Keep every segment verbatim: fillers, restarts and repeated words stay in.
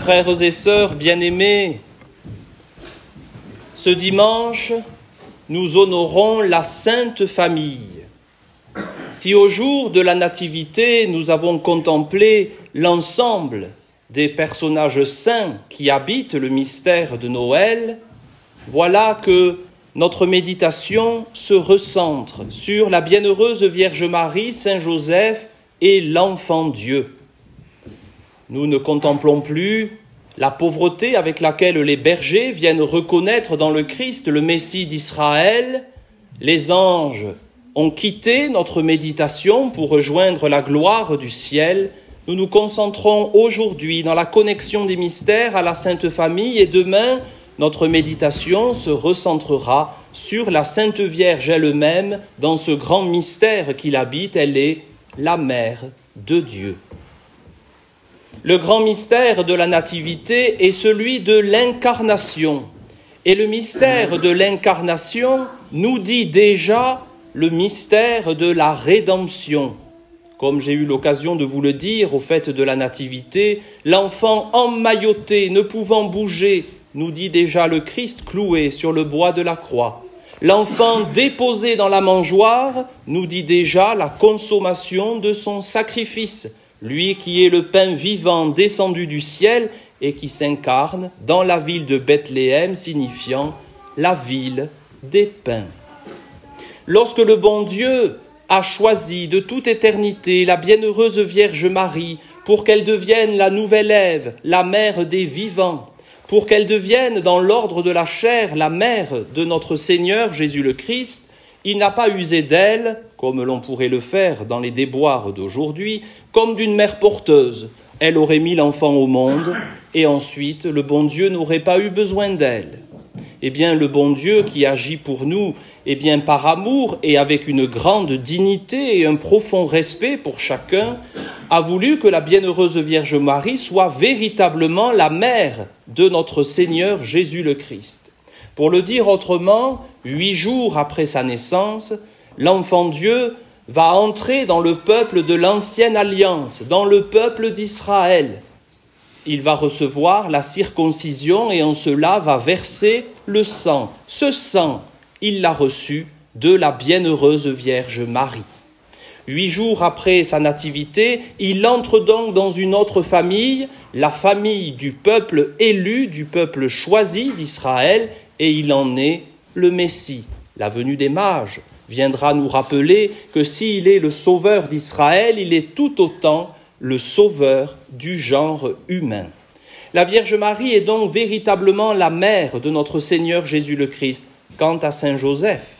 Frères et sœurs bien-aimés, ce dimanche, nous honorons la Sainte Famille. Si au jour de la Nativité, nous avons contemplé l'ensemble des personnages saints qui habitent le mystère de Noël, voilà que notre méditation se recentre sur la bienheureuse Vierge Marie, Saint Joseph et l'Enfant Dieu. Nous ne contemplons plus la pauvreté avec laquelle les bergers viennent reconnaître dans le Christ le Messie d'Israël. Les anges ont quitté notre méditation pour rejoindre la gloire du ciel. Nous nous concentrons aujourd'hui dans la connexion des mystères à la Sainte Famille et demain, notre méditation se recentrera sur la Sainte Vierge elle-même dans ce grand mystère qu'il habite. Elle est la Mère de Dieu. Le grand mystère de la Nativité est celui de l'incarnation. Et le mystère de l'incarnation nous dit déjà le mystère de la rédemption. Comme j'ai eu l'occasion de vous le dire au fait de la Nativité, l'enfant emmailloté, ne pouvant bouger, nous dit déjà le Christ cloué sur le bois de la croix. L'enfant déposé dans la mangeoire nous dit déjà la consommation de son sacrifice. Lui qui est le pain vivant descendu du ciel et qui s'incarne dans la ville de Bethléem, signifiant la ville des pains. Lorsque le bon Dieu a choisi de toute éternité la bienheureuse Vierge Marie pour qu'elle devienne la nouvelle Ève, la mère des vivants, pour qu'elle devienne dans l'ordre de la chair la mère de notre Seigneur Jésus le Christ, il n'a pas usé d'elle, comme l'on pourrait le faire dans les déboires d'aujourd'hui, comme d'une mère porteuse. Elle aurait mis l'enfant au monde et ensuite le bon Dieu n'aurait pas eu besoin d'elle. Eh bien, le bon Dieu qui agit pour nous, eh bien, par amour et avec une grande dignité et un profond respect pour chacun, a voulu que la bienheureuse Vierge Marie soit véritablement la mère de notre Seigneur Jésus le Christ. Pour le dire autrement, huit jours après sa naissance, l'enfant Dieu va entrer dans le peuple de l'ancienne alliance, dans le peuple d'Israël. Il va recevoir la circoncision et en cela va verser le sang. Ce sang, il l'a reçu de la bienheureuse Vierge Marie. Huit jours après sa nativité, il entre donc dans une autre famille, la famille du peuple élu, du peuple choisi d'Israël, et il en est le Messie. La venue des mages viendra nous rappeler que s'il est le sauveur d'Israël, il est tout autant le sauveur du genre humain. La Vierge Marie est donc véritablement la mère de notre Seigneur Jésus le Christ. Quant à Saint Joseph,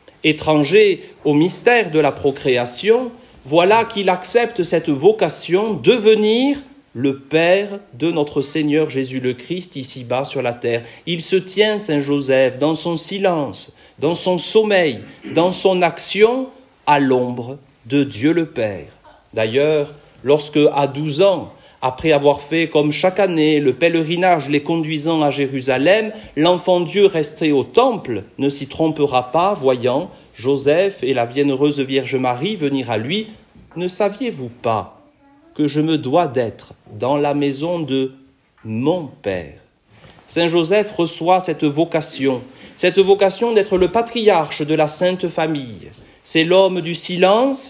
étranger au mystère de la procréation, voilà qu'il accepte cette vocation de devenir le Père de notre Seigneur Jésus le Christ ici-bas sur la terre. Il se tient, Saint Joseph, dans son silence, dans son sommeil, dans son action, à l'ombre de Dieu le Père. D'ailleurs, lorsque, à douze ans, après avoir fait comme chaque année le pèlerinage les conduisant à Jérusalem, l'enfant Dieu resté au temple ne s'y trompera pas, voyant Joseph et la bienheureuse Vierge Marie venir à lui. Ne saviez-vous pas que je me dois d'être dans la maison de mon Père? Saint Joseph reçoit cette vocation, cette vocation d'être le patriarche de la Sainte Famille. C'est l'homme du silence.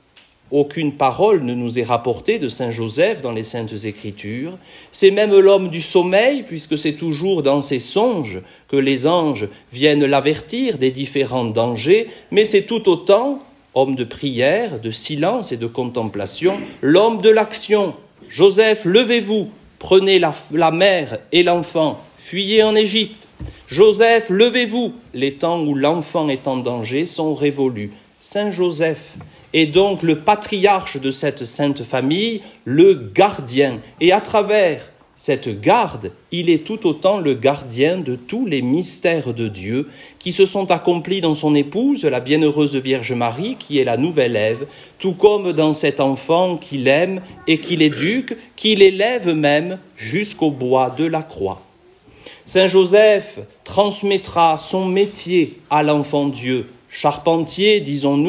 Aucune parole ne nous est rapportée de Saint Joseph dans les Saintes Écritures. C'est même l'homme du sommeil, puisque c'est toujours dans ses songes que les anges viennent l'avertir des différents dangers, mais c'est tout autant, homme de prière, de silence et de contemplation, l'homme de l'action. Joseph, levez-vous, prenez la, la mère et l'enfant, fuyez en Égypte. Joseph, levez-vous, les temps où l'enfant est en danger sont révolus. Saint Joseph est donc le patriarche de cette sainte famille, le gardien. Et à travers cette garde, il est tout autant le gardien de tous les mystères de Dieu qui se sont accomplis dans son épouse, la bienheureuse Vierge Marie, qui est la nouvelle Ève, tout comme dans cet enfant qu'il aime et qu'il éduque, qu'il élève même jusqu'au bois de la croix. Saint Joseph transmettra son métier à l'enfant Dieu. Charpentier, disons-nous,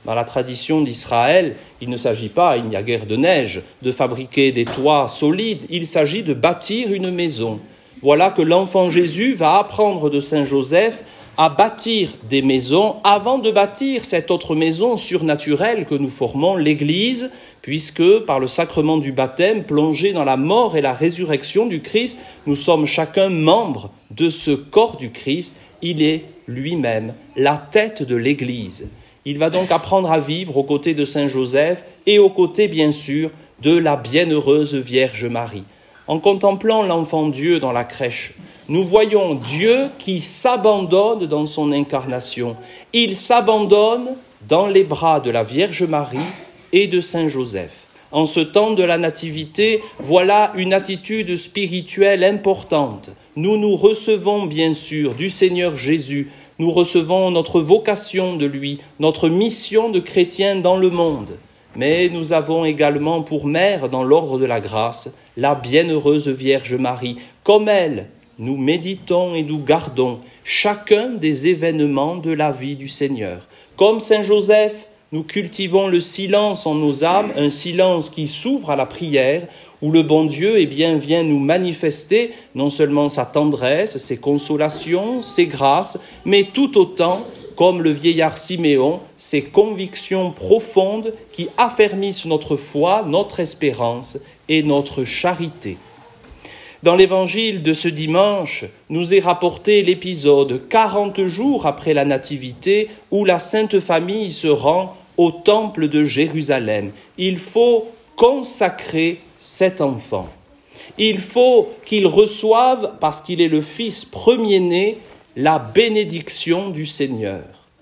Dans la tradition d'Israël, il ne s'agit pas, il n'y a guère de neige, de fabriquer des toits solides, il s'agit de bâtir une maison. Voilà que l'enfant Jésus va apprendre de Saint Joseph à bâtir des maisons avant de bâtir cette autre maison surnaturelle que nous formons, l'Église, puisque par le sacrement du baptême, plongé dans la mort et la résurrection du Christ, nous sommes chacun membres de ce corps du Christ. Il est lui-même la tête de l'Église. Il va donc apprendre à vivre aux côtés de Saint Joseph et aux côtés, bien sûr, de la bienheureuse Vierge Marie. En contemplant l'enfant Dieu dans la crèche, nous voyons Dieu qui s'abandonne dans son incarnation. Il s'abandonne dans les bras de la Vierge Marie et de Saint Joseph. En ce temps de la Nativité, voilà une attitude spirituelle importante. Nous nous recevons bien sûr du Seigneur Jésus, nous recevons notre vocation de lui, notre mission de chrétien dans le monde. Mais nous avons également pour mère dans l'ordre de la grâce la bienheureuse Vierge Marie. Comme elle, nous méditons et nous gardons chacun des événements de la vie du Seigneur. Comme Saint Joseph, nous cultivons le silence en nos âmes, un silence qui s'ouvre à la prière, où le bon Dieu eh bien, vient nous manifester non seulement sa tendresse, ses consolations, ses grâces, mais tout autant, comme le vieillard Siméon, ses convictions profondes qui affermissent notre foi, notre espérance et notre charité. Dans l'évangile de ce dimanche, nous est rapporté l'épisode quarante jours après la Nativité où la Sainte Famille se rend au temple de Jérusalem. Il faut consacrer cet enfant. Il faut qu'il reçoive, parce qu'il est le fils premier-né, la bénédiction du Seigneur.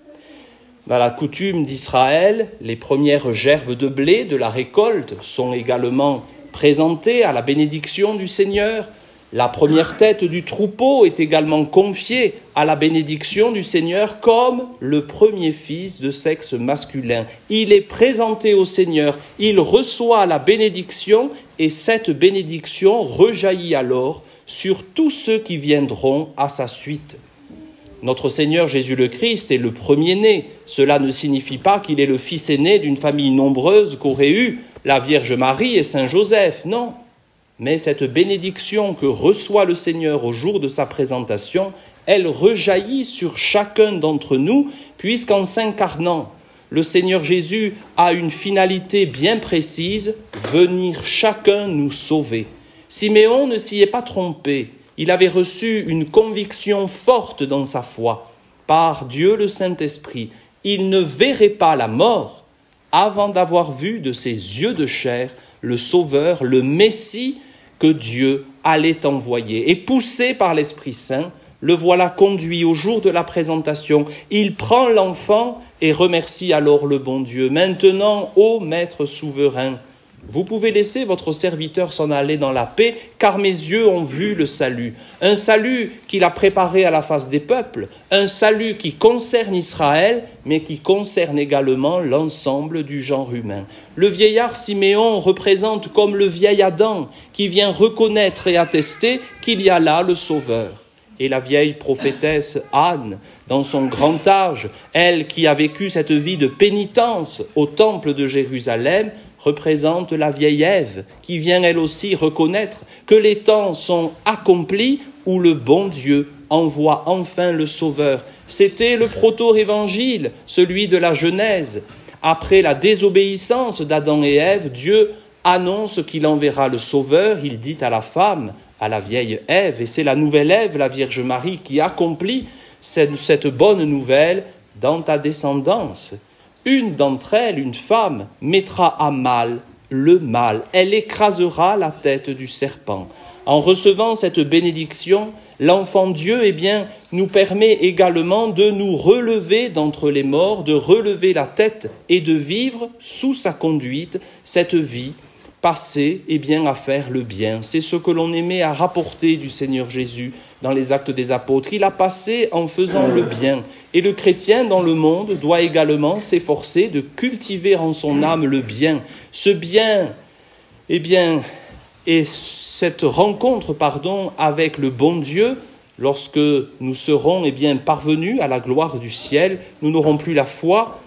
Dans la coutume d'Israël, les premières gerbes de blé de la récolte sont également présentées à la bénédiction du Seigneur. La première tête du troupeau est également confiée à la bénédiction du Seigneur comme le premier fils de sexe masculin. Il est présenté au Seigneur, il reçoit la bénédiction et cette bénédiction rejaillit alors sur tous ceux qui viendront à sa suite. Notre Seigneur Jésus le Christ est le premier-né. Cela ne signifie pas qu'il est le fils aîné d'une famille nombreuse qu'auraient eu la Vierge Marie et Saint Joseph, non. Mais cette bénédiction que reçoit le Seigneur au jour de sa présentation, elle rejaillit sur chacun d'entre nous, puisqu'en s'incarnant, le Seigneur Jésus a une finalité bien précise, venir chacun nous sauver. Siméon ne s'y est pas trompé, il avait reçu une conviction forte dans sa foi. Par Dieu le Saint-Esprit, il ne verrait pas la mort avant d'avoir vu de ses yeux de chair le Sauveur, le Messie que Dieu allait envoyer. Et poussé par l'Esprit Saint, le voilà conduit au jour de la présentation. Il prend l'enfant et remercie alors le bon Dieu. Maintenant, ô Maître souverain, vous pouvez laisser votre serviteur s'en aller dans la paix, car mes yeux ont vu le salut. Un salut qu'il a préparé à la face des peuples, un salut qui concerne Israël, mais qui concerne également l'ensemble du genre humain. Le vieillard Siméon représente comme le vieil Adam, qui vient reconnaître et attester qu'il y a là le Sauveur. Et la vieille prophétesse Anne, dans son grand âge, elle qui a vécu cette vie de pénitence au temple de Jérusalem, représente la vieille Ève, qui vient elle aussi reconnaître que les temps sont accomplis où le bon Dieu envoie enfin le Sauveur. C'était le proto-évangile, celui de la Genèse. Après la désobéissance d'Adam et Ève, Dieu annonce qu'il enverra le Sauveur. Il dit à la femme, à la vieille Ève, et c'est la nouvelle Ève, la Vierge Marie, qui accomplit cette, cette bonne nouvelle dans ta descendance. Une d'entre elles, une femme, mettra à mal le mal. Elle écrasera la tête du serpent. En recevant cette bénédiction, l'enfant Dieu, eh bien, nous permet également de nous relever d'entre les morts, de relever la tête et de vivre sous sa conduite cette vie passée, eh bien, à faire le bien. C'est ce que l'on aimait à rapporter du Seigneur Jésus dans les Actes des Apôtres. Il a passé en faisant le bien. Et le chrétien dans le monde doit également s'efforcer de cultiver en son âme le bien. Ce bien, eh bien, est cette rencontre, pardon, avec le bon Dieu. Lorsque nous serons, eh bien, parvenus à la gloire du ciel, nous n'aurons plus la foi,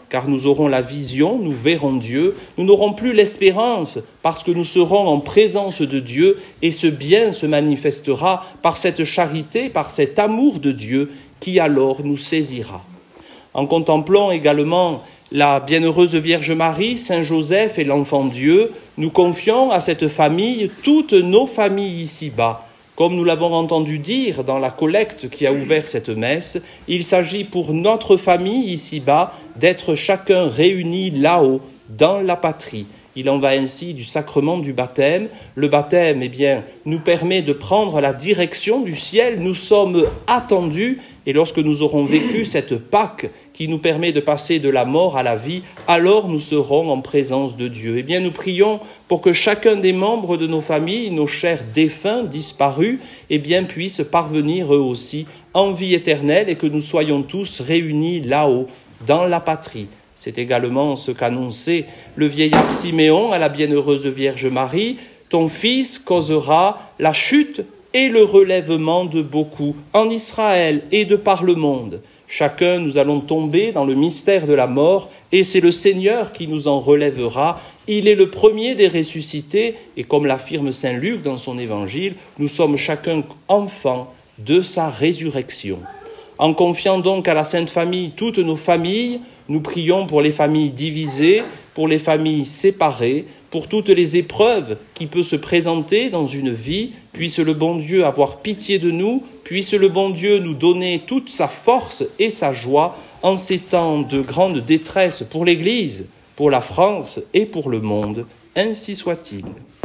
car nous aurons la vision, nous verrons Dieu, nous n'aurons plus l'espérance, parce que nous serons en présence de Dieu, et ce bien se manifestera par cette charité, par cet amour de Dieu, qui alors nous saisira. En contemplant également la bienheureuse Vierge Marie, Saint Joseph et l'Enfant Dieu, nous confions à cette famille toutes nos familles ici-bas. Comme nous l'avons entendu dire dans la collecte qui a ouvert cette messe, il s'agit pour notre famille ici-bas d'être chacun réunis là-haut, dans la patrie. Il en va ainsi du sacrement du baptême. Le baptême, eh bien, nous permet de prendre la direction du ciel. Nous sommes attendus et lorsque nous aurons vécu cette Pâque qui nous permet de passer de la mort à la vie, alors nous serons en présence de Dieu. Eh bien, nous prions pour que chacun des membres de nos familles, nos chers défunts, disparus, eh bien, puissent parvenir eux aussi en vie éternelle et que nous soyons tous réunis là-haut, dans la patrie. C'est également ce qu'annonçait le vieillard Siméon à la bienheureuse Vierge Marie. Ton fils causera la chute et le relèvement de beaucoup en Israël et de par le monde. Chacun, nous allons tomber dans le mystère de la mort et c'est le Seigneur qui nous en relèvera. Il est le premier des ressuscités et comme l'affirme saint Luc dans son évangile, nous sommes chacun enfants de sa résurrection. En confiant donc à la Sainte Famille toutes nos familles, nous prions pour les familles divisées, pour les familles séparées, pour toutes les épreuves qui peuvent se présenter dans une vie. Puisse le bon Dieu avoir pitié de nous, puisse le bon Dieu nous donner toute sa force et sa joie en ces temps de grande détresse pour l'Église, pour la France et pour le monde. Ainsi soit-il.